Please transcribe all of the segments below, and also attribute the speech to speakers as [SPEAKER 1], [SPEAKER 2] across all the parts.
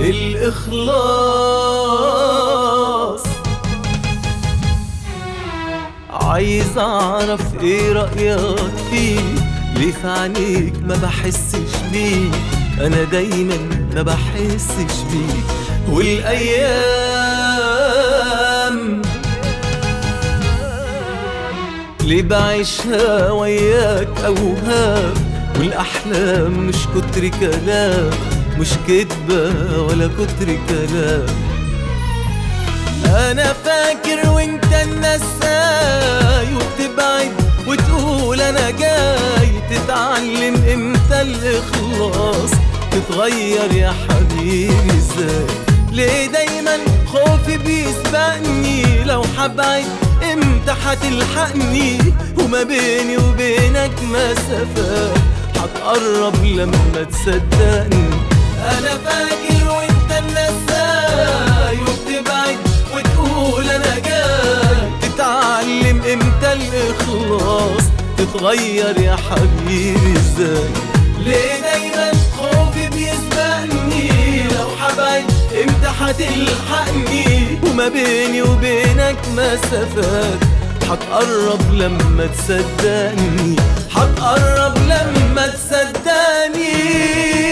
[SPEAKER 1] الإخلاص. عايز أعرف إيه رأيك فيه، ليه في عينيك ما بحسش بيه، أنا دايما ما بحسش بيه. والأيام ليه بعيشها وياك أوهام، والأحلام مش كتر كلام، مش كدبة ولا كتر كلام. أنا فاكر وانت النساي، وبتبعد وتقول أنا جاي، تتعلم امتى الإخلاص، تتغير يا حبيبي ازاي. ليه دايما خوفي بيسبقني، لو حبعد امتى هتلحقني، وما بيني وبينك مسافات هتقرب لما تصدقني. أنا فاكر وانت النساي، وبتبعد وتقول أنا جاي، تتعلم امتى الإخلاص، تتغير يا حبيبي ازاي. ليه دايما خوفي بيسبقني، لو حبعد امتى هتلحقني، وما بيني وبينك مسافات هتقرب لما تصدقني، هتقرب لما تصدقني.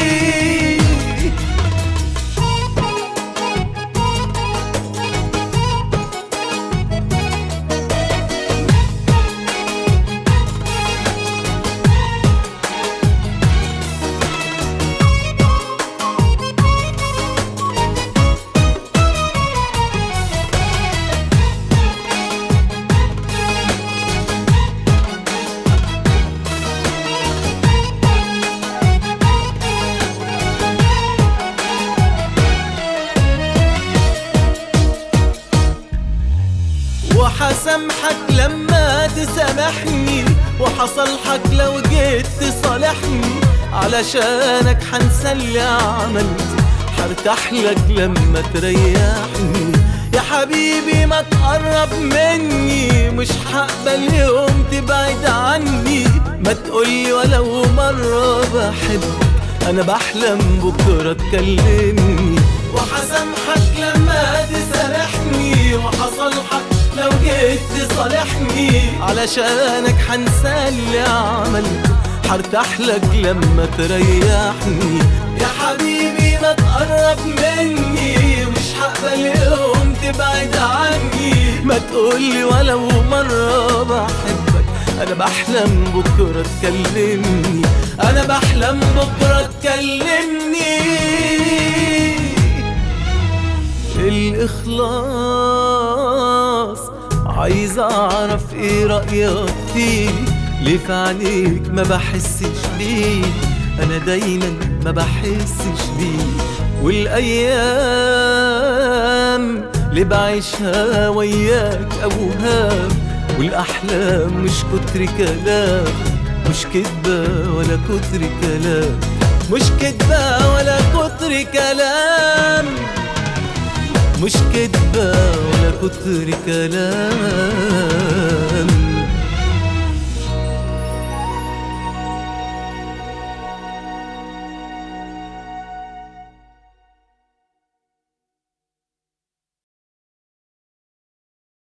[SPEAKER 1] وحسامحك لما تسامحني، وحصلحك لو جيت تصالحني، علشانك حنسى اللي عملت، حرتاح لك لما تريحني. يا حبيبي ما تقرب مني، مش هقبل يوم تبعد عني، ما تقولي ولو مرة بحبك، أنا بحلم بكرة تكلمني. وحسامحك لما تسامحني، وحصلحك لو جيت تصالحني، علشانك حنسى اللي عملته، حرتاح لك لما تريحني. يا حبيبي ما تقرب مني، مش هقبل يوم تبعد عني، ما تقولي ولو مرة بحبك، أنا بحلم بكرة تكلمني، أنا بحلم بكرة تكلمني. الإخلاص عايز أعرف إيه رأيك فيه، ليه في عينيك ما بحسش بيه، أنا دايما ما بحسش بيه. والأيام اللي بعيشها وياك أوهام، والأحلام مش كتر كلام، مش كدبة ولا كتر كلام، مش كدبة ولا كتر كلام، مش كدبة ولا كتر كلام.